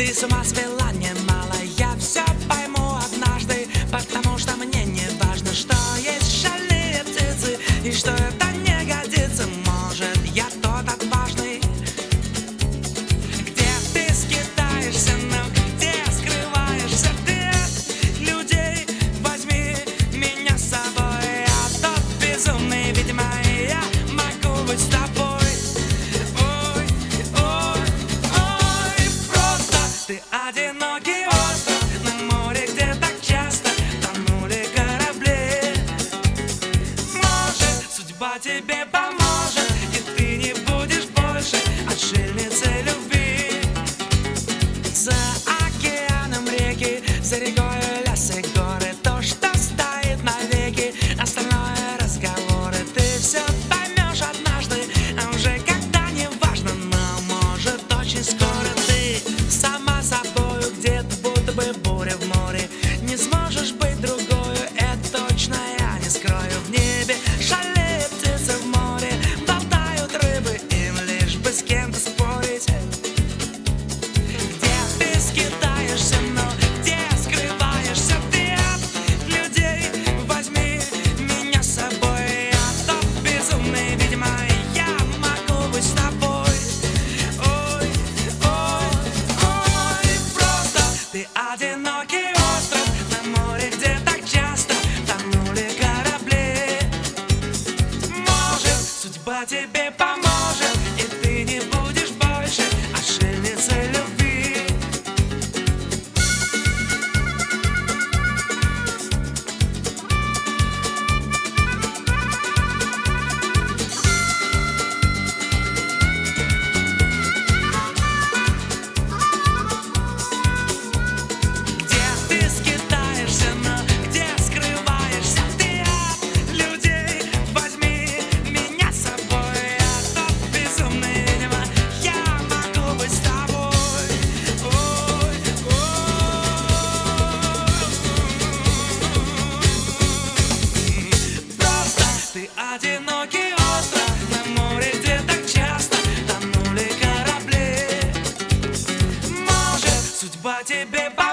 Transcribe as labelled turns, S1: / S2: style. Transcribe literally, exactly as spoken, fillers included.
S1: Ты с ума свела немало, я все пойму однажды, потому что мне не важно, что есть шальные птицы и что это не годится. Может, я тот отважный, где ты скитаешься, но где скрываешься ты от людей. Возьми меня с собой, я тот безумный, видимо, я могу быть с тобой. Ой, ой, ой, просто ты одинокий остров на море, где так часто тонули корабли. Может, судьба тебе поможет, и ты не будешь больше отшельницей любви. За океаном реки, за рекой лес и горы, то, что стоит навеки, остальное разговоры. Ты все поймешь однажды, а уже когда не важно, но может очень скоро ты сама собою где-то, будто бы буря в море. Не сможешь быть другою, это точно я не скрою. В небе шалеют птицы, в море болтают рыбы, им лишь бы с кем-то спорить. Где ты скитаешься, но где скрываешься ты от людей. Возьми меня с собой, я тот безумный, видимо, я могу быть с тобой. Ой, ой, ой, просто ты одинокий остров на море, где так часто тонули корабли. Может, судьба тебе поможет, и ты не будешь больше отшельницей любви. Где ты скитаешься, но где скрываешься ты от людей. Возьми меня с собой, я тот безумный, видимо, я могу быть с тобой. Ой, ой, просто ты одинокий остров на море, где так часто тонули корабли. Может, судьба тебе поможет,